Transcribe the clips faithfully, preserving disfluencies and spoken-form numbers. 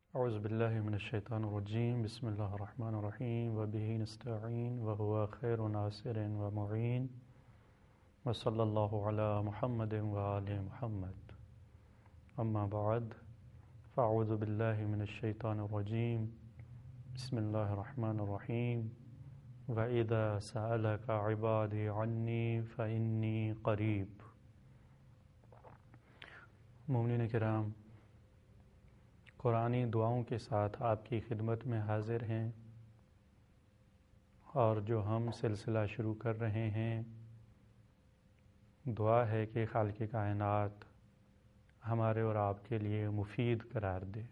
اعوذ باللہ من الشیطان الرجیم بسم اللہ الرحمن الرحیم وبہ نستعین وہو خیر ناصر ومعین وصلی اللہ علی محمد وآل محمد اما بعد فاعوذ باللہ من الشیطان الرجیم بسم اللہ الرحمن الرحیم وَإِذَا سَأَلَكَ عِبَادِي عَنِّي فَإِنِّي قَرِيب۔ مومنین کرام، قرآنی دعاؤں کے ساتھ آپ کی خدمت میں حاضر ہیں، اور جو ہم سلسلہ شروع کر رہے ہیں، دعا ہے کہ خالق کائنات ہمارے اور آپ کے لیے مفید قرار دے۔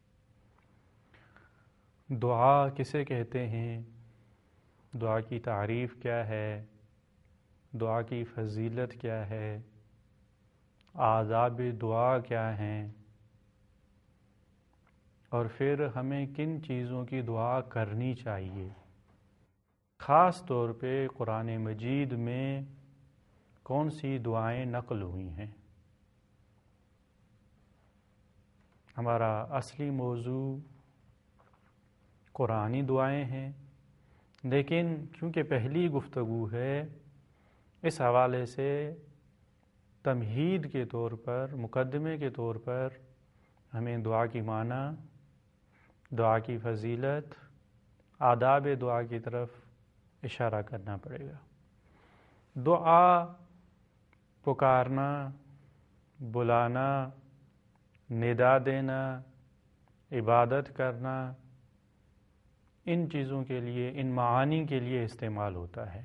دعا کسے کہتے ہیں؟ دعا کی تعریف کیا ہے؟ دعا کی فضیلت کیا ہے؟ آداب دعا کیا ہیں؟ اور پھر ہمیں کن چیزوں کی دعا کرنی چاہیے؟ خاص طور پہ قرآن مجید میں کون سی دعائیں نقل ہوئی ہیں؟ ہمارا اصلی موضوع قرآنی دعائیں ہیں، لیکن چونکہ پہلی گفتگو ہے، اس حوالے سے تمہید کے طور پر، مقدمے کے طور پر ہمیں دعا کی معنی، دعا کی فضیلت، آداب دعا کی طرف اشارہ کرنا پڑے گا۔ دعا پکارنا، بلانا، ندا دینا، عبادت کرنا، ان چیزوں کے لیے، ان معانی کے لیے استعمال ہوتا ہے۔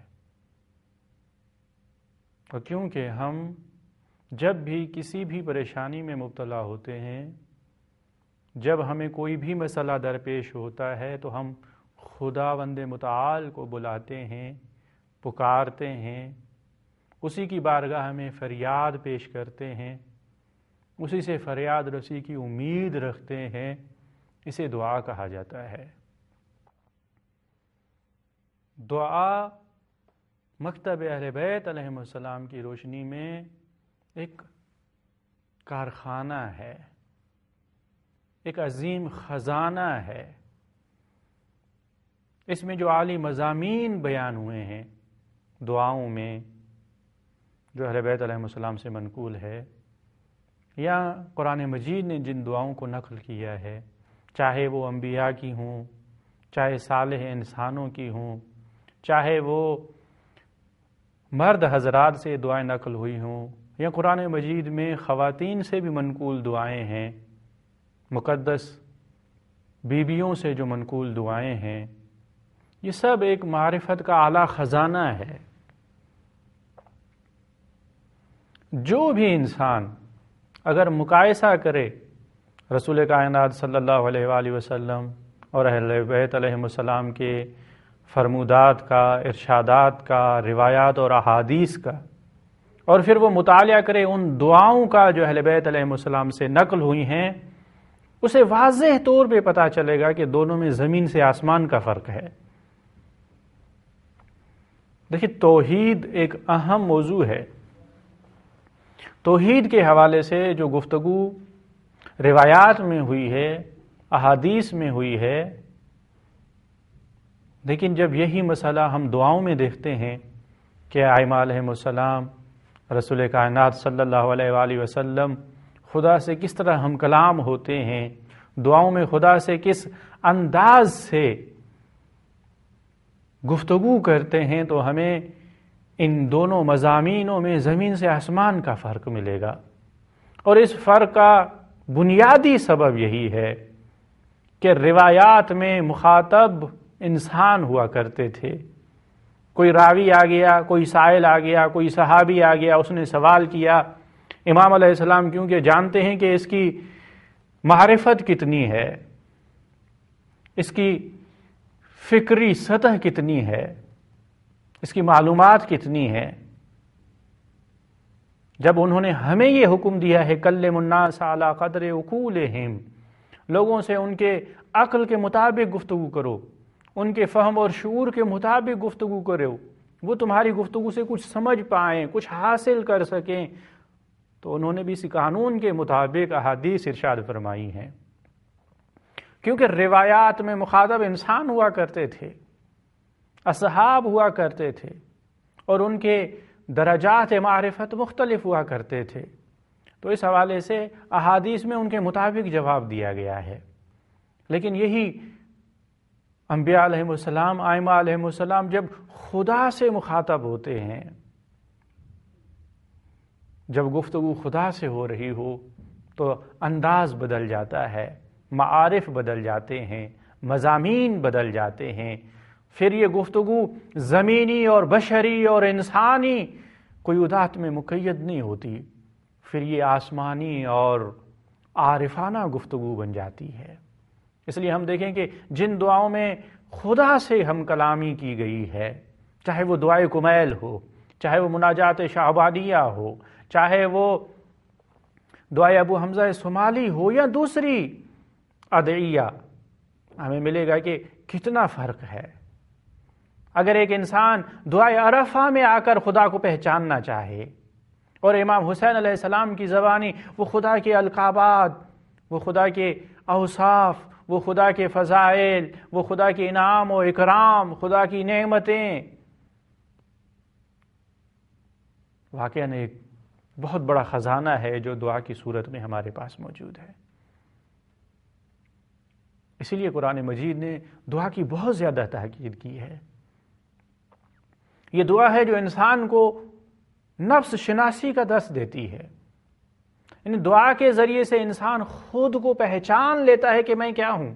اور کیونکہ ہم جب بھی کسی بھی پریشانی میں مبتلا ہوتے ہیں، جب ہمیں کوئی بھی مسئلہ درپیش ہوتا ہے، تو ہم خداوند متعال کو بلاتے ہیں، پکارتے ہیں، اسی کی بارگاہ میں فریاد پیش کرتے ہیں، اسی سے فریاد رسی کی امید رکھتے ہیں۔ اسے دعا کہا جاتا ہے۔ دعا مکتب اہل بیت علیہم السلام کی روشنی میں ایک کارخانہ ہے، ایک عظیم خزانہ ہے۔ اس میں جو عالی مضامین بیان ہوئے ہیں دعاؤں میں، جو اہل بیت علیہم السلام سے منقول ہے، یا قرآن مجید نے جن دعاؤں کو نقل کیا ہے، چاہے وہ انبیاء کی ہوں، چاہے صالح انسانوں کی ہوں، چاہے وہ مرد حضرات سے دعائیں نقل ہوئی ہوں، یا قرآن مجید میں خواتین سے بھی منقول دعائیں ہیں، مقدس بیویوں سے جو منقول دعائیں ہیں، یہ سب ایک معرفت کا اعلیٰ خزانہ ہے۔ جو بھی انسان اگر مقایسہ کرے رسول کائنات صلی اللہ علیہ وآلہ وسلم اور اہل بیت علیہم السلام کے فرمودات کا، ارشادات کا، روایات اور احادیث کا، اور پھر وہ مطالعہ کرے ان دعاؤں کا جو اہل بیت علیہم السلام سے نقل ہوئی ہیں، اسے واضح طور پہ پتہ چلے گا کہ دونوں میں زمین سے آسمان کا فرق ہے۔ دیکھیں، توحید ایک اہم موضوع ہے۔ توحید کے حوالے سے جو گفتگو روایات میں ہوئی ہے، احادیث میں ہوئی ہے، لیکن جب یہی مسئلہ ہم دعاؤں میں دیکھتے ہیں کہ ائمہ علیہم السلام، رسول کائنات صلی اللہ علیہ وآلہ وسلم خدا سے کس طرح ہم کلام ہوتے ہیں، دعاؤں میں خدا سے کس انداز سے گفتگو کرتے ہیں، تو ہمیں ان دونوں مضامینوں میں زمین سے آسمان کا فرق ملے گا۔ اور اس فرق کا بنیادی سبب یہی ہے کہ روایات میں مخاطب انسان ہوا کرتے تھے۔ کوئی راوی آ گیا، کوئی سائل آ گیا، کوئی صحابی آ گیا، اس نے سوال کیا۔ امام علیہ السلام کیونکہ جانتے ہیں کہ اس کی معرفت کتنی ہے، اس کی فکری سطح کتنی ہے، اس کی معلومات کتنی ہے، جب انہوں نے ہمیں یہ حکم دیا ہے کلموا الناس علی قدر عقولہم، لوگوں سے ان کے عقل کے مطابق گفتگو کرو، ان کے فہم اور شعور کے مطابق گفتگو کرو، وہ تمہاری گفتگو سے کچھ سمجھ پائیں، کچھ حاصل کر سکیں، تو انہوں نے بھی اسی قانون کے مطابق احادیث ارشاد فرمائی ہیں۔ کیونکہ روایات میں مخاطب انسان ہوا کرتے تھے، اصحاب ہوا کرتے تھے، اور ان کے درجات معرفت مختلف ہوا کرتے تھے، تو اس حوالے سے احادیث میں ان کے مطابق جواب دیا گیا ہے۔ لیکن یہی انبیاء علیہ السلام، ائمہ علیہ السلام جب خدا سے مخاطب ہوتے ہیں، جب گفتگو خدا سے ہو رہی ہو تو انداز بدل جاتا ہے، معارف بدل جاتے ہیں، مضامین بدل جاتے ہیں، پھر یہ گفتگو زمینی اور بشری اور انسانی کوئی ذات میں مقید نہیں ہوتی، پھر یہ آسمانی اور عارفانہ گفتگو بن جاتی ہے۔ اس لیے ہم دیکھیں کہ جن دعاؤں میں خدا سے ہم کلامی کی گئی ہے، چاہے وہ دعائے کمیل ہو، چاہے وہ مناجات شعبانیہ ہو، چاہے وہ دعائے ابو حمزہ صومالی ہو یا دوسری ادعیہ، ہمیں ملے گا کہ کتنا فرق ہے۔ اگر ایک انسان دعائے عرفہ میں آ کر خدا کو پہچاننا چاہے اور امام حسین علیہ السلام کی زبانی وہ خدا کے القابات، وہ خدا کے اوصاف، وہ خدا کے فضائل، وہ خدا کے انعام و اکرام، خدا کی نعمتیں، واقعاً ایک بہت بڑا خزانہ ہے جو دعا کی صورت میں ہمارے پاس موجود ہے۔ اسی لیے قرآن مجید نے دعا کی بہت زیادہ تاکید کی ہے۔ یہ دعا ہے جو انسان کو نفس شناسی کا درس دیتی ہے، یعنی دعا کے ذریعے سے انسان خود کو پہچان لیتا ہے کہ میں کیا ہوں۔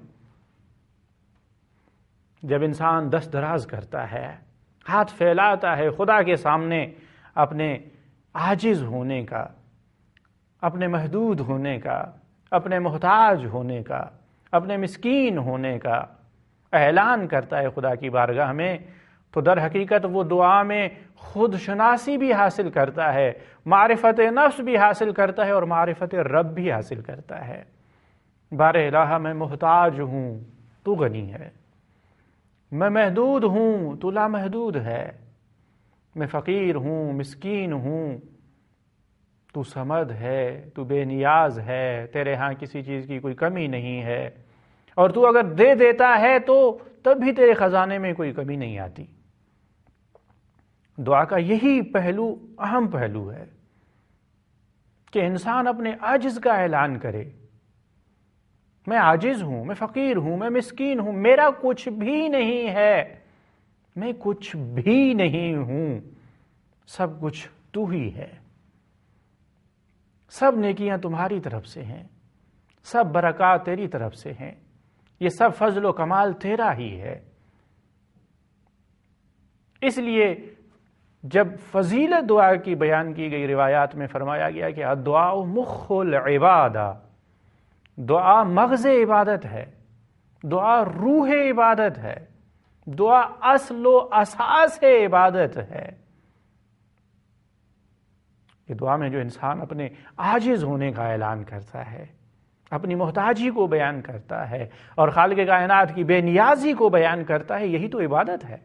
جب انسان دست دراز کرتا ہے، ہاتھ پھیلاتا ہے خدا کے سامنے اپنے عاجز ہونے کا، اپنے محدود ہونے کا، اپنے محتاج ہونے کا، اپنے مسکین ہونے کا اعلان کرتا ہے خدا کی بارگاہ میں، تو در حقیقت وہ دعا میں خود شناسی بھی حاصل کرتا ہے، معرفت نفس بھی حاصل کرتا ہے اور معرفت رب بھی حاصل کرتا ہے۔ بار الہ میں محتاج ہوں تو غنی ہے، میں محدود ہوں تو لامحدود ہے، میں فقیر ہوں، مسکین ہوں تو صمد ہے، تو بے نیاز ہے، تیرے ہاں کسی چیز کی کوئی کمی نہیں ہے، اور تو اگر دے دیتا ہے تو تب بھی تیرے خزانے میں کوئی کمی نہیں آتی۔ دعا کا یہی پہلو اہم پہلو ہے کہ انسان اپنے عجز کا اعلان کرے، میں عاجز ہوں، میں فقیر ہوں، میں مسکین ہوں، میرا کچھ بھی نہیں ہے، میں کچھ بھی نہیں ہوں، سب کچھ تو ہی ہے، سب نیکیاں تمہاری طرف سے ہیں، سب برکات تیری طرف سے ہیں، یہ سب فضل و کمال تیرا ہی ہے۔ اس لیے جب فضیلت دعا کی بیان کی گئی، روایات میں فرمایا گیا کہ الدعاء مخ العبادہ، دعا مغز عبادت ہے، دعا روح عبادت ہے، دعا اصل و اساس عبادت ہے۔ یہ دعا میں جو انسان اپنے عاجز ہونے کا اعلان کرتا ہے، اپنی محتاجی کو بیان کرتا ہے اور خالق کائنات کی بے نیازی کو بیان کرتا ہے، یہی تو عبادت ہے۔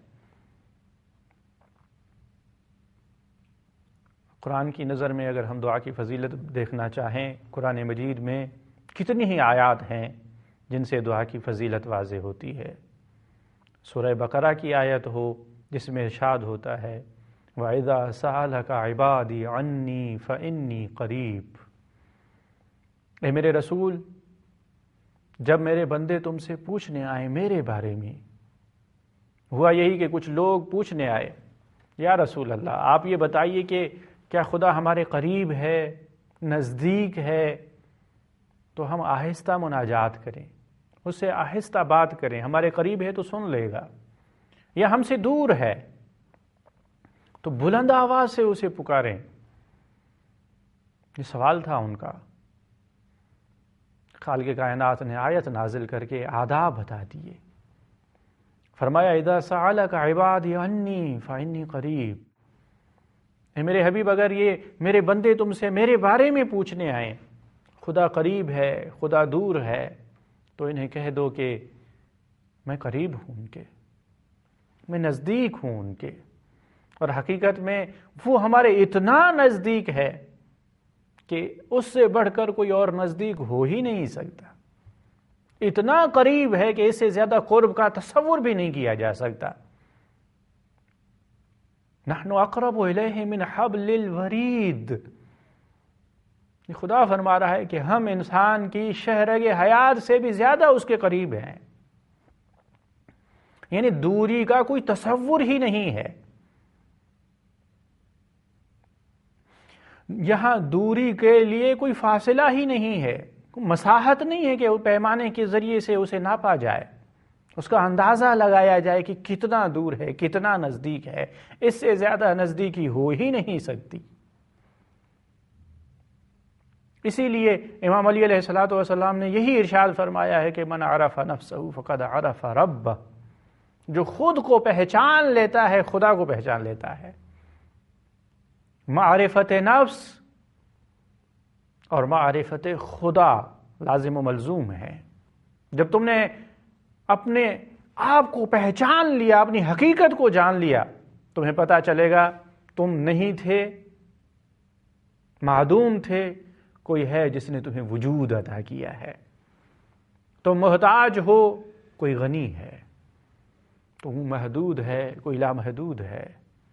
قرآن کی نظر میں اگر ہم دعا کی فضیلت دیکھنا چاہیں، قرآن مجید میں کتنی ہی آیات ہیں جن سے دعا کی فضیلت واضح ہوتی ہے۔ سورہ بقرہ کی آیت ہو جس میں ارشاد ہوتا ہے وَإِذَا سَأَلَكَ عِبَادِي عَنِّي فَإِنِّي قَرِيبٌ، اے میرے رسول، جب میرے بندے تم سے پوچھنے آئے میرے بارے میں، ہوا یہی کہ کچھ لوگ پوچھنے آئے یا رسول اللہ آپ یہ بتائیے کہ کیا خدا ہمارے قریب ہے، نزدیک ہے، تو ہم آہستہ مناجات کریں، اس سے آہستہ بات کریں، ہمارے قریب ہے تو سن لے گا، یا ہم سے دور ہے تو بلند آواز سے اسے پکاریں۔ یہ سوال تھا ان کا۔ خالق کائنات نے آیت نازل کر کے آداب بتا دیے، فرمایا اذا سألک عبادی انی فانی قریب، اے میرے حبیب اگر یہ میرے بندے تم سے میرے بارے میں پوچھنے آئیں، خدا قریب ہے، خدا دور ہے، تو انہیں کہہ دو کہ میں قریب ہوں ان کے، میں نزدیک ہوں ان کے، اور حقیقت میں وہ ہمارے اتنا نزدیک ہے کہ اس سے بڑھ کر کوئی اور نزدیک ہو ہی نہیں سکتا، اتنا قریب ہے کہ اس سے زیادہ قرب کا تصور بھی نہیں کیا جا سکتا. نحن اقرب الیہ من حبل الورید. خدا فرما رہا ہے کہ ہم انسان کی شہرگ حیات سے بھی زیادہ اس کے قریب ہیں. یعنی دوری کا کوئی تصور ہی نہیں ہے. یہاں دوری کے لیے کوئی فاصلہ ہی نہیں ہے، مساحت نہیں ہے کہ وہ پیمانے کے ذریعے سے اسے ناپا جائے، اس کا اندازہ لگایا جائے کہ کتنا دور ہے، کتنا نزدیک ہے. اس سے زیادہ نزدیکی ہو ہی نہیں سکتی. اسی لیے امام علی علیہ الصلوۃ والسلام نے یہی ارشاد فرمایا ہے کہ من عرف نفسہ فقد عرف ربہ. جو خود کو پہچان لیتا ہے خدا کو پہچان لیتا ہے. معرفت نفس اور معرفت خدا لازم و ملزوم ہے. جب تم نے اپنے آپ کو پہچان لیا، اپنی حقیقت کو جان لیا، تمہیں پتا چلے گا تم نہیں تھے، معدوم تھے، کوئی ہے جس نے تمہیں وجود عطا کیا ہے. تم محتاج ہو، کوئی غنی ہے. تم محدود ہے، کوئی لامحدود ہے.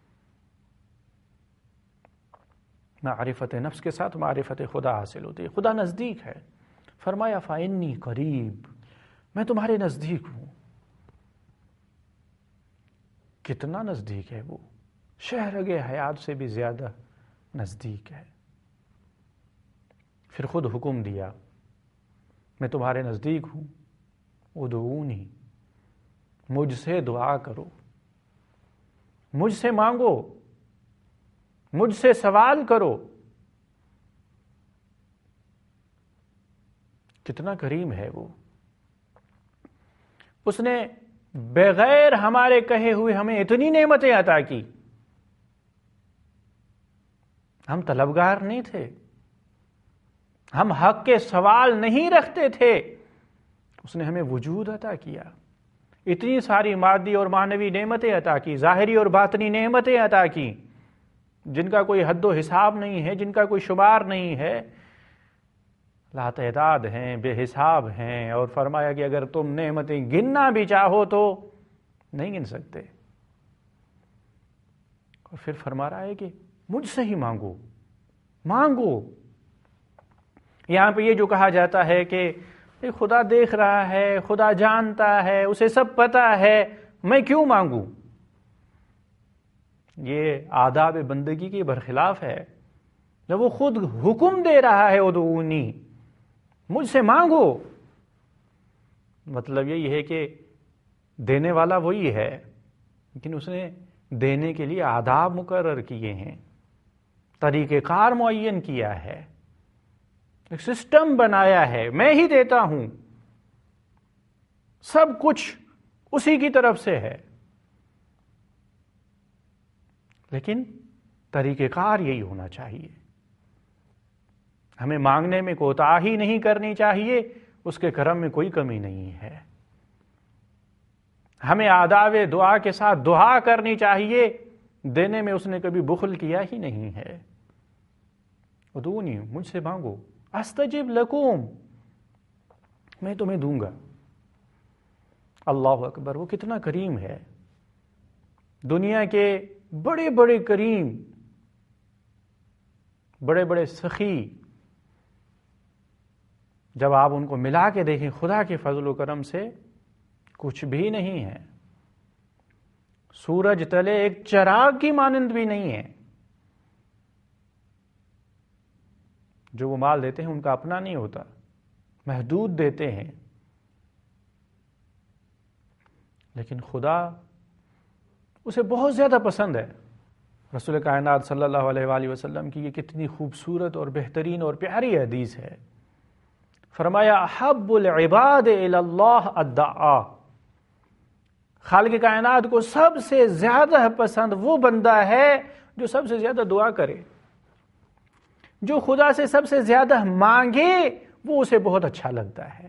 معرفت نفس کے ساتھ معرفت خدا حاصل ہوتی ہے. خدا نزدیک ہے. فرمایا فإنی قریب، میں تمہارے نزدیک ہوں. کتنا نزدیک ہے وہ؟ شہرگ حیات سے بھی زیادہ نزدیک ہے. پھر خود حکم دیا میں تمہارے نزدیک ہوں، ادعونی، مجھ سے دعا کرو، مجھ سے مانگو، مجھ سے سوال کرو. کتنا کریم ہے وہ. اس نے بغیر ہمارے کہے ہوئے ہمیں اتنی نعمتیں عطا کی. ہم طلبگار نہیں تھے، ہم حق کے سوال نہیں رکھتے تھے. اس نے ہمیں وجود عطا کیا، اتنی ساری مادی اور معنوی نعمتیں عطا کی، ظاہری اور باطنی نعمتیں عطا کی جن کا کوئی حد و حساب نہیں ہے، جن کا کوئی شمار نہیں ہے، لا تعداد ہیں، بے حساب ہیں. اور فرمایا کہ اگر تم نعمتیں گننا بھی چاہو تو نہیں گن سکتے. اور پھر فرما رہا ہے کہ مجھ سے ہی مانگو، مانگو. یہاں پہ یہ جو کہا جاتا ہے کہ خدا دیکھ رہا ہے، خدا جانتا ہے، اسے سب پتا ہے، میں کیوں مانگوں، یہ آداب بندگی کے برخلاف ہے. جب وہ خود حکم دے رہا ہے ادعونی، مجھ سے مانگو، مطلب یہی ہے کہ دینے والا وہی ہے، لیکن اس نے دینے کے لیے آداب مقرر کیے ہیں، طریقہ کار معین کیا ہے، ایک سسٹم بنایا ہے. میں ہی دیتا ہوں، سب کچھ اسی کی طرف سے ہے، لیکن طریقہ کار یہی ہونا چاہیے. ہمیں مانگنے میں کوتاہی نہیں کرنی چاہیے، اس کے کرم میں کوئی کمی نہیں ہے. ہمیں آداب دعا کے ساتھ دعا کرنی چاہیے، دینے میں اس نے کبھی بخل کیا ہی نہیں ہے. ادعونی، مجھ سے مانگو، استجب لکم، میں تمہیں دوں گا. اللہ اکبر، وہ کتنا کریم ہے. دنیا کے بڑے بڑے کریم، بڑے بڑے سخی، جب آپ ان کو ملا کے دیکھیں خدا کے فضل و کرم سے کچھ بھی نہیں ہے. سورج تلے ایک چراغ کی مانند بھی نہیں ہے. جو وہ مال دیتے ہیں ان کا اپنا نہیں ہوتا، محدود دیتے ہیں. لیکن خدا اسے بہت زیادہ پسند ہے. رسول کائنات صلی اللہ علیہ وآلہ وسلم کی یہ کتنی خوبصورت اور بہترین اور پیاری حدیث ہے. فرمایا احب العباد الی اللہ الدعاء، خالق کائنات کو سب سے زیادہ پسند وہ بندہ ہے جو سب سے زیادہ دعا کرے، جو خدا سے سب سے زیادہ مانگے، وہ اسے بہت اچھا لگتا ہے.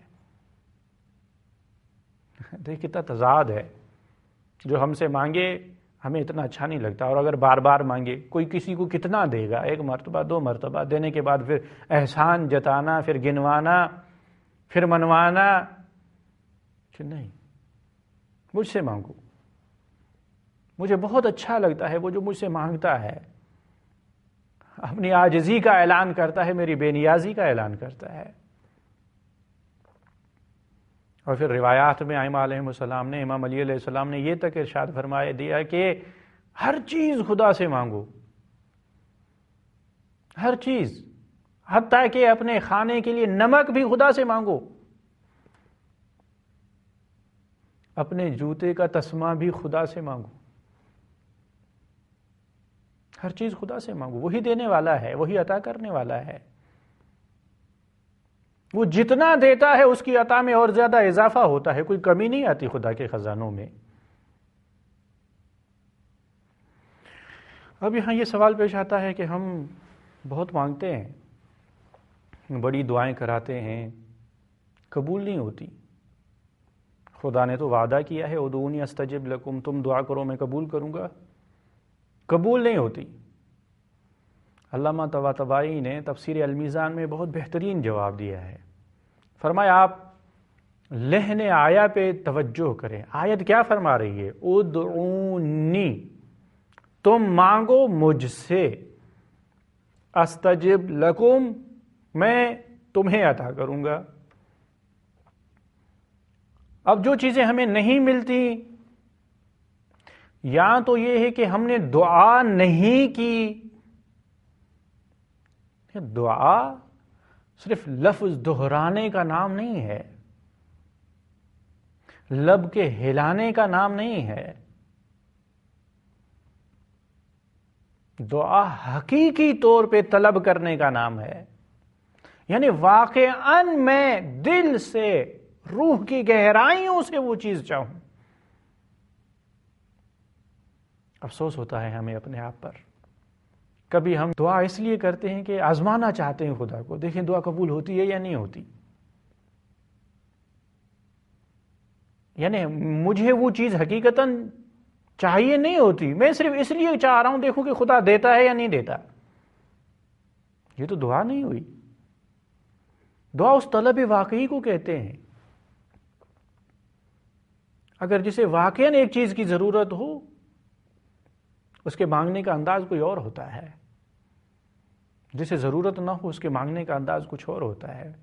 دیکھ کتنا تضاد ہے. جو ہم سے مانگے ہمیں اتنا اچھا نہیں لگتا، اور اگر بار بار مانگے، کوئی کسی کو کتنا دے گا، ایک مرتبہ دو مرتبہ دینے کے بعد پھر احسان جتانا، پھر گنوانا، پھر منوانا، کہ نہیں، مجھ سے مانگو، مجھے بہت اچھا لگتا ہے وہ جو مجھ سے مانگتا ہے، اپنی عاجزی کا اعلان کرتا ہے، میری بے نیازی کا اعلان کرتا ہے۔ اور پھر روایات میں ائمہ علیہ السلام نے، امام علی علیہ السلام نے یہ تک ارشاد فرمایا دیا کہ ہر چیز خدا سے مانگو، ہر چیز، حتیٰ کہ اپنے کھانے کے لیے نمک بھی خدا سے مانگو، اپنے جوتے کا تسمہ بھی خدا سے مانگو، ہر چیز خدا سے مانگو، وہی دینے والا ہے، وہی عطا کرنے والا ہے۔ وہ جتنا دیتا ہے اس کی عطا میں اور زیادہ اضافہ ہوتا ہے، کوئی کمی نہیں آتی خدا کے خزانوں میں۔ اب یہاں یہ سوال پیش آتا ہے کہ ہم بہت مانگتے ہیں، بڑی دعائیں کراتے ہیں، قبول نہیں ہوتی۔ خدا نے تو وعدہ کیا ہے ادعونی استجب لکم، تم دعا کرو میں قبول کروں گا، قبول نہیں ہوتی۔ علامہ طباطبائی نے تفسیر المیزان میں بہت بہترین جواب دیا ہے، فرمایا آپ لہن آیا پہ توجہ کریں۔ آیت کیا فرما رہی ہے؟ ادعونی، تم مانگو مجھ سے، استجب لکم، میں تمہیں عطا کروں گا۔ اب جو چیزیں ہمیں نہیں ملتی، یا تو یہ ہے کہ ہم نے دعا نہیں کی، دعا صرف لفظ دہرانے کا نام نہیں ہے، لب کے ہلانے کا نام نہیں ہے، دعا حقیقی طور پہ طلب کرنے کا نام ہے، یعنی واقعاً میں دل سے، روح کی گہرائیوں سے وہ چیز چاہوں۔ افسوس ہوتا ہے ہمیں اپنے آپ پر، کبھی ہم دعا اس لیے کرتے ہیں کہ آزمانا چاہتے ہیں خدا کو، دیکھیں دعا قبول ہوتی ہے یا نہیں ہوتی، یعنی مجھے وہ چیز حقیقتاً چاہیے نہیں ہوتی، میں صرف اس لیے چاہ رہا ہوں دیکھوں کہ خدا دیتا ہے یا نہیں دیتا۔ یہ تو دعا نہیں ہوئی۔ دعا اس طلب واقعی کو کہتے ہیں، اگر جسے واقعاً ایک چیز کی ضرورت ہو، اس کے مانگنے کا انداز کوئی اور ہوتا ہے، جسے ضرورت نہ ہو اس کے مانگنے کا انداز کچھ اور ہوتا ہے۔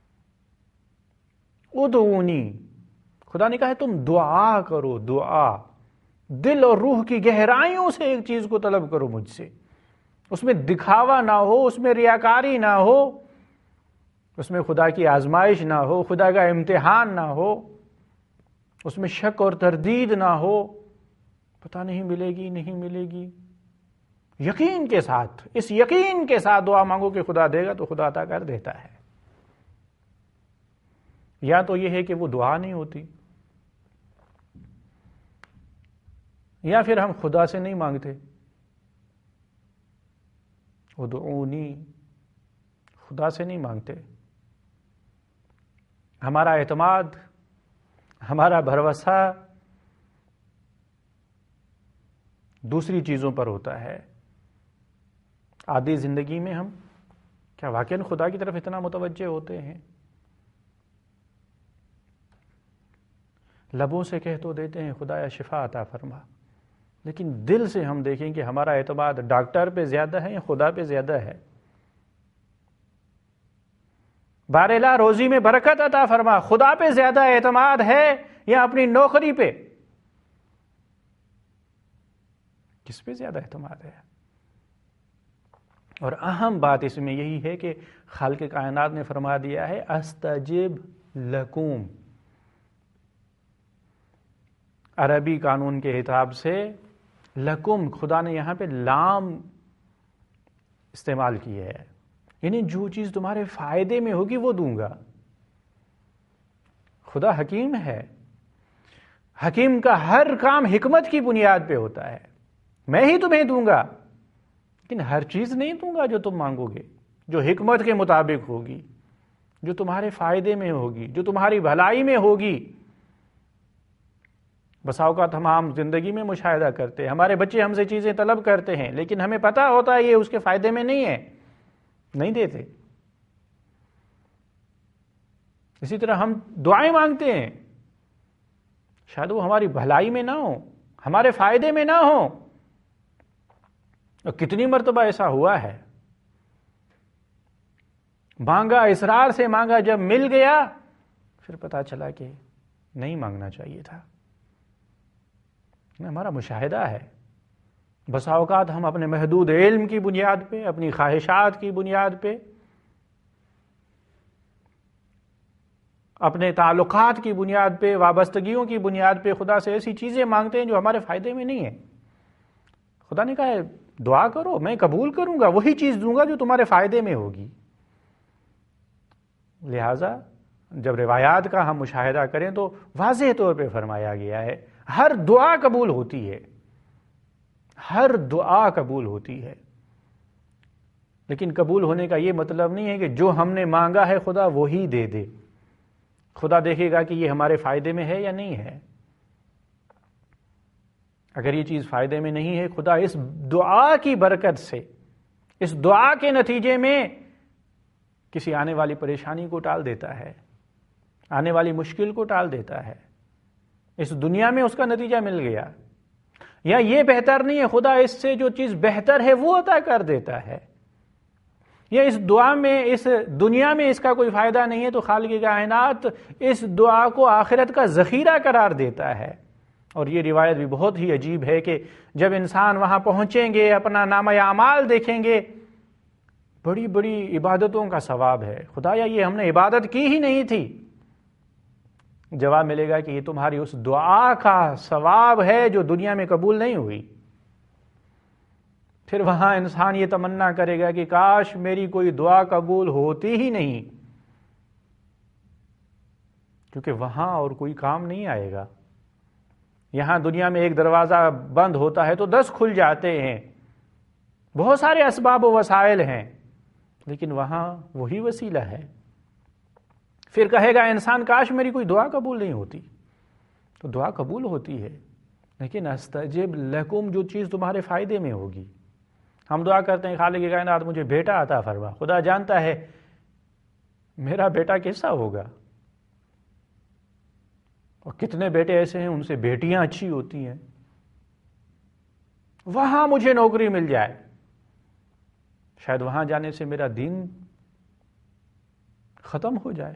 ادعونی، خدا نے کہا ہے تم دعا کرو، دعا دل اور روح کی گہرائیوں سے ایک چیز کو طلب کرو مجھ سے، اس میں دکھاوا نہ ہو، اس میں ریاکاری نہ ہو، اس میں خدا کی آزمائش نہ ہو، خدا کا امتحان نہ ہو، اس میں شک اور تردید نہ ہو، پتہ نہیں ملے گی نہیں ملے گی، یقین کے ساتھ، اس یقین کے ساتھ دعا مانگو کہ خدا دے گا تو خدا عطا کر دیتا ہے۔ یا تو یہ ہے کہ وہ دعا نہیں ہوتی، یا پھر ہم خدا سے نہیں مانگتے۔ ادعونی، خدا سے نہیں مانگتے، ہمارا اعتماد، ہمارا بھروسہ دوسری چیزوں پر ہوتا ہے۔ عادی زندگی میں ہم کیا واقعاً خدا کی طرف اتنا متوجہ ہوتے ہیں؟ لبوں سے کہہ تو دیتے ہیں خدایا شفا عطا فرما، لیکن دل سے ہم دیکھیں کہ ہمارا اعتماد ڈاکٹر پہ زیادہ ہے یا خدا پہ زیادہ ہے۔ بارلا روزی میں برکت عطا فرما، خدا پہ زیادہ اعتماد ہے یا اپنی نوکری پہ؟ کس پہ زیادہ اعتماد ہے؟ اور اہم بات اس میں یہی ہے کہ خالق کائنات نے فرما دیا ہے استجب لکم۔ عربی قانون کے حساب سے لکم، خدا نے یہاں پہ لام استعمال کی ہے، یعنی جو چیز تمہارے فائدے میں ہوگی وہ دوں گا۔ خدا حکیم ہے، حکیم کا ہر کام حکمت کی بنیاد پہ ہوتا ہے۔ میں ہی تمہیں دوں گا، لیکن ہر چیز نہیں دوں گا جو تم مانگو گے، جو حکمت کے مطابق ہوگی، جو تمہارے فائدے میں ہوگی، جو تمہاری بھلائی میں ہوگی۔ بسا اوقات ہم عام زندگی میں مشاہدہ کرتے ہیں، ہمارے بچے ہم سے چیزیں طلب کرتے ہیں، لیکن ہمیں پتہ ہوتا ہے یہ اس کے فائدے میں نہیں ہے، نہیں دیتے۔ اسی طرح ہم دعائیں مانگتے ہیں، شاید وہ ہماری بھلائی میں نہ ہو، ہمارے فائدے میں نہ ہو. اور کتنی مرتبہ ایسا ہوا ہے، مانگا، اصرار سے مانگا، جب مل گیا پھر پتا چلا کہ نہیں مانگنا چاہیے تھا. ہمارا مشاہدہ ہے. بسا اوقات ہم اپنے محدود علم کی بنیاد پہ، اپنی خواہشات کی بنیاد پہ، اپنے تعلقات کی بنیاد پہ، وابستگیوں کی بنیاد پہ خدا سے ایسی چیزیں مانگتے ہیں جو ہمارے فائدے میں نہیں ہیں. خدا نے کہا ہے دعا کرو، میں قبول کروں گا، وہی چیز دوں گا جو تمہارے فائدے میں ہوگی. لہذا جب روایات کا ہم مشاہدہ کریں تو واضح طور پہ فرمایا گیا ہے ہر دعا قبول ہوتی ہے، ہر دعا قبول ہوتی ہے. لیکن قبول ہونے کا یہ مطلب نہیں ہے کہ جو ہم نے مانگا ہے خدا وہی دے دے. خدا دیکھے گا کہ یہ ہمارے فائدے میں ہے یا نہیں ہے. اگر یہ چیز فائدے میں نہیں ہے، خدا اس دعا کی برکت سے، اس دعا کے نتیجے میں کسی آنے والی پریشانی کو ٹال دیتا ہے، آنے والی مشکل کو ٹال دیتا ہے. اس دنیا میں اس کا نتیجہ مل گیا. یا یہ بہتر نہیں ہے، خدا اس سے جو چیز بہتر ہے وہ عطا کر دیتا ہے. یا اس دعا میں، اس دنیا میں اس کا کوئی فائدہ نہیں ہے تو خالق کائنات اس دعا کو آخرت کا ذخیرہ قرار دیتا ہے. اور یہ روایت بھی بہت ہی عجیب ہے کہ جب انسان وہاں پہنچیں گے، اپنا نامہ اعمال دیکھیں گے، بڑی بڑی عبادتوں کا ثواب ہے. خدایا یہ ہم نے عبادت کی ہی نہیں تھی. جواب ملے گا کہ یہ تمہاری اس دعا کا ثواب ہے جو دنیا میں قبول نہیں ہوئی. پھر وہاں انسان یہ تمنا کرے گا کہ کاش میری کوئی دعا قبول ہوتی ہی نہیں، کیونکہ وہاں اور کوئی کام نہیں آئے گا. یہاں دنیا میں ایک دروازہ بند ہوتا ہے تو دس کھل جاتے ہیں، بہت سارے اسباب و وسائل ہیں، لیکن وہاں وہی وسیلہ ہے. پھر کہے گا انسان کاش میری کوئی دعا قبول نہیں ہوتی. تو دعا قبول ہوتی ہے، لیکن استجب لکم جو چیز تمہارے فائدے میں ہوگی. ہم دعا کرتے ہیں خالق کائنات مجھے بیٹا عطا فرما. خدا جانتا ہے میرا بیٹا کیسا ہوگا، اور کتنے بیٹے ایسے ہیں ان سے بیٹیاں اچھی ہوتی ہیں. وہاں مجھے نوکری مل جائے، شاید وہاں جانے سے میرا دین ختم ہو جائے.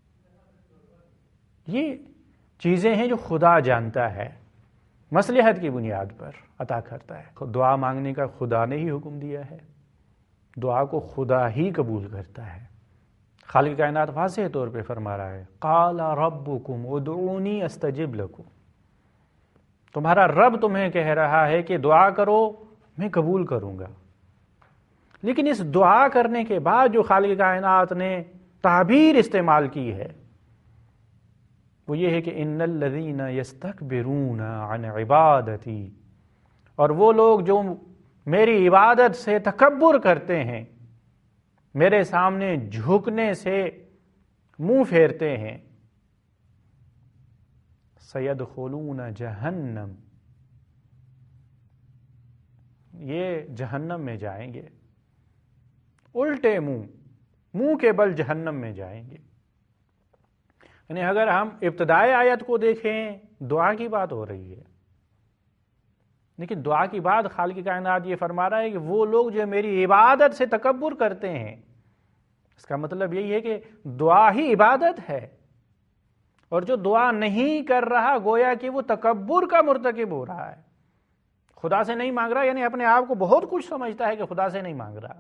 یہ چیزیں ہیں جو خدا جانتا ہے، مصلحت کی بنیاد پر عطا کرتا ہے. دعا مانگنے کا خدا نے ہی حکم دیا ہے، دعا کو خدا ہی قبول کرتا ہے. خالق کائنات واضح طور پہ فرما رہا ہے قال ربکم ادعونی استجب لکم. تمہارا رب تمہیں کہہ رہا ہے کہ دعا کرو میں قبول کروں گا. لیکن اس دعا کرنے کے بعد جو خالق کائنات نے تعبیر استعمال کی ہے وہ یہ ہے کہ ان الذین یستکبرون عن عبادتی، اور وہ لوگ جو میری عبادت سے تکبر کرتے ہیں، میرے سامنے جھکنے سے منہ پھیرتے ہیں، سیدخلون جہنم، یہ جہنم میں جائیں گے. الٹے منہ، منہ کے بل جہنم میں جائیں گے. یعنی اگر ہم ابتدائی آیت کو دیکھیں دعا کی بات ہو رہی ہے، لیکن دعا کی بات خالق کائنات یہ فرما رہا ہے کہ وہ لوگ جو میری عبادت سے تکبر کرتے ہیں. اس کا مطلب یہی ہے کہ دعا ہی عبادت ہے، اور جو دعا نہیں کر رہا گویا کہ وہ تکبر کا مرتکب ہو رہا ہے. خدا سے نہیں مانگ رہا، یعنی اپنے آپ کو بہت کچھ سمجھتا ہے کہ خدا سے نہیں مانگ رہا.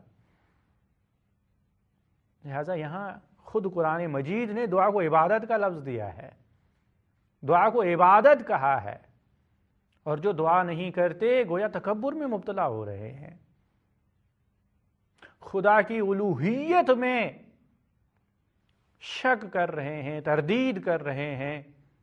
لہذا یہاں خود قرآن مجید نے دعا کو عبادت کا لفظ دیا ہے، دعا کو عبادت کہا ہے، اور جو دعا نہیں کرتے گویا تکبر میں مبتلا ہو رہے ہیں، خدا کی الوہیت میں شک کر رہے ہیں، تردید کر رہے ہیں،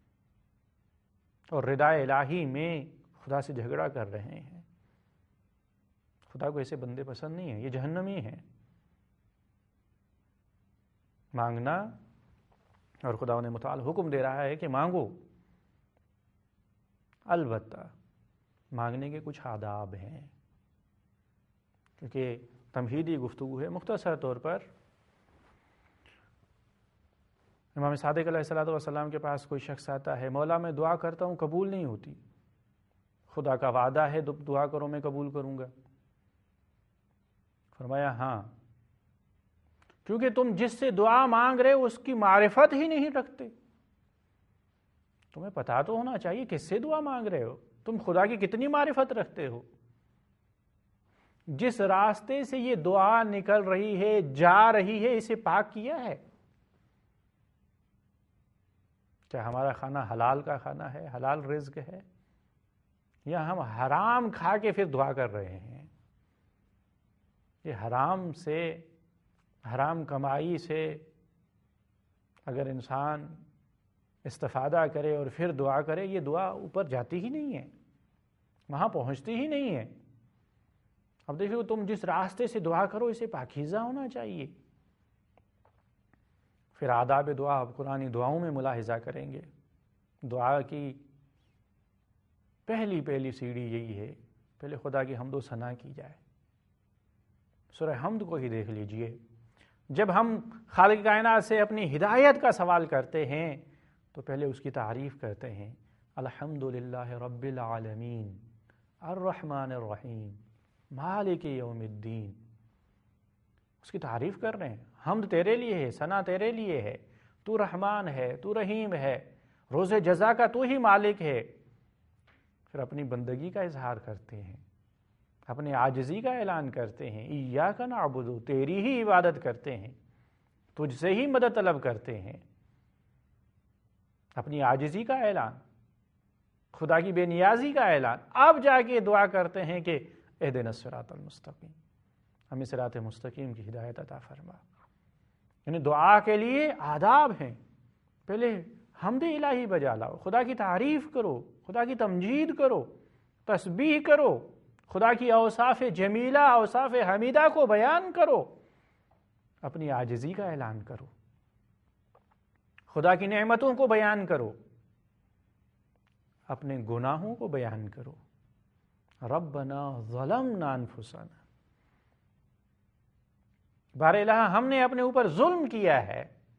اور ردائے الہی میں خدا سے جھگڑا کر رہے ہیں. خدا کو ایسے بندے پسند نہیں ہیں، یہ جہنمی ہیں. مانگنا، اور خدا نے متعال حکم دے رہا ہے کہ مانگو، البتہ مانگنے کے کچھ آداب ہیں. کیونکہ تمہیدی گفتگو ہے، مختصر طور پر امام صادق علیہ الصلوۃ والسلام کے پاس کوئی شخص آتا ہے، مولا میں دعا کرتا ہوں قبول نہیں ہوتی، خدا کا وعدہ ہے دعا کرو میں قبول کروں گا۔ فرمایا ہاں، کیونکہ تم جس سے دعا مانگ رہے ہو اس کی معرفت ہی نہیں رکھتے، تمہیں پتا تو ہونا چاہیے کس سے دعا مانگ رہے ہو، تم خدا کی کتنی معرفت رکھتے ہو۔ جس راستے سے یہ دعا نکل رہی ہے، جا رہی ہے، اسے پاک کیا ہے؟ کیا ہمارا کھانا حلال کا کھانا ہے، حلال رزق ہے، یا ہم حرام کھا کے پھر دعا کر رہے ہیں؟ یہ حرام سے، حرام کمائی سے اگر انسان استفادہ کرے اور پھر دعا کرے، یہ دعا اوپر جاتی ہی نہیں ہے، وہاں پہنچتی ہی نہیں ہے۔ اب دیکھو، تم جس راستے سے دعا کرو اسے پاکیزہ ہونا چاہیے۔ پھر آداب دعا اب قرآنی دعاؤں میں ملاحظہ کریں گے۔ دعا کی پہلی پہلی سیڑھی یہی ہے، پہلے خدا کی حمد و ثنا کی جائے۔ سورہ حمد کو ہی دیکھ لیجئے، جب ہم خالق کائنات سے اپنی ہدایت کا سوال کرتے ہیں تو پہلے اس کی تعریف کرتے ہیں، الحمدللہ رب العالمین الرحمن الرحیم مالک یوم الدین۔ اس کی تعریف کر رہے ہیں، حمد تیرے لیے ہے، ثنا تیرے لیے ہے، تو رحمان ہے، تو رحیم ہے، روز جزا کا تو ہی مالک ہے۔ پھر اپنی بندگی کا اظہار کرتے ہیں، اپنے عاجزی کا اعلان کرتے ہیں، ایاک نعبد، تیری ہی عبادت کرتے ہیں، تجھ سے ہی مدد طلب کرتے ہیں۔ اپنی عاجزی کا اعلان، خدا کی بے نیازی کا اعلان، اب جا کے دعا کرتے ہیں کہ اہدنا الصراط المستقیم، ہمیں صراط مستقیم کی ہدایت عطا فرما۔ یعنی دعا کے لیے آداب ہیں، پہلے حمد الہی بجا لاؤ، خدا کی تعریف کرو، خدا کی تمجید کرو، تسبیح کرو، خدا کی اوصاف جمیلہ، اوصاف حمیدہ کو بیان کرو، اپنی عاجزی کا اعلان کرو، خدا کی نعمتوں کو بیان کرو، اپنے گناہوں کو بیان کرو۔ ربنا ظلمنا انفسنا، بار الہ ہم نے اپنے اوپر ظلم کیا ہے۔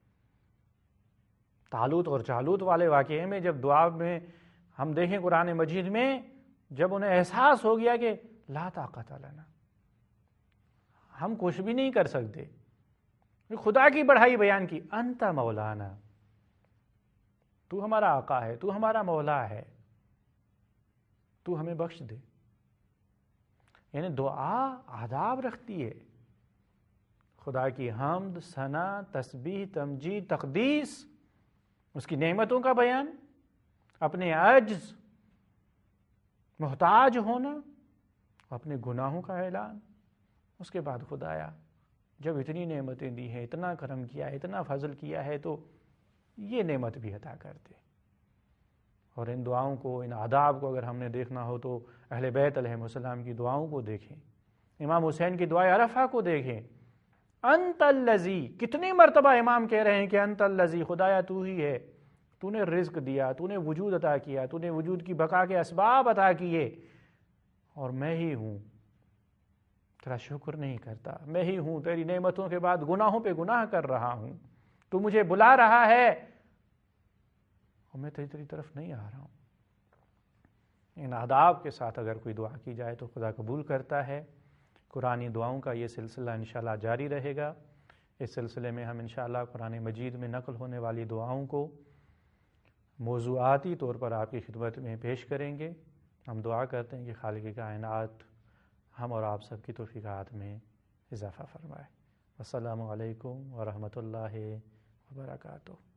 طالوت اور جالوت والے واقعے میں جب دعا میں ہم دیکھیں قرآن مجید میں، جب انہیں احساس ہو گیا کہ لا طاقت لنا، ہم کچھ بھی نہیں کر سکتے، خدا کی بڑائی بیان کی، انت مولانا، تو ہمارا آقا ہے، تو ہمارا مولا ہے، تو ہمیں بخش دے۔ یعنی دعا آداب رکھتی ہے، خدا کی حمد، ثنا، تسبیح، تمجید، تقدیس، اس کی نعمتوں کا بیان، اپنے عجز، محتاج ہونا، اپنے گناہوں کا اعلان۔ اس کے بعد خدایا جب اتنی نعمتیں دی ہیں، اتنا کرم کیا ہے، اتنا فضل کیا ہے، تو یہ نعمت بھی عطا کر دے۔ اور ان دعاؤں کو، ان آداب کو اگر ہم نے دیکھنا ہو تو اہل بیت علیہ السلام کی دعاؤں کو دیکھیں، امام حسین کی دعائے عرفہ کو دیکھیں، انت الذی، کتنی مرتبہ امام کہہ رہے ہیں کہ انت الذی، خدایا تو ہی ہے، تو نے رزق دیا، تو نے وجود عطا کیا، تو نے وجود کی بقا کے اسباب عطا کیے، اور میں ہی ہوں تیرا شکر نہیں کرتا، میں ہی ہوں تیری نعمتوں کے بعد گناہوں پہ گناہ کر رہا ہوں، تو مجھے بلا رہا ہے اور میں تیری طرف نہیں آ رہا ہوں۔ ان آداب کے ساتھ اگر کوئی دعا کی جائے تو خدا قبول کرتا ہے۔ قرآنی دعاؤں کا یہ سلسلہ انشاءاللہ جاری رہے گا۔ اس سلسلے میں ہم انشاءاللہ قرآن مجید میں نقل ہونے والی دعاؤں کو موضوعاتی طور پر آپ کی خدمت میں پیش کریں گے۔ ہم دعا کرتے ہیں کہ خالق کائنات ہم اور آپ سب کی توفیقات میں اضافہ فرمائے۔ السلام علیکم ورحمۃ اللہ وبرکاتہ۔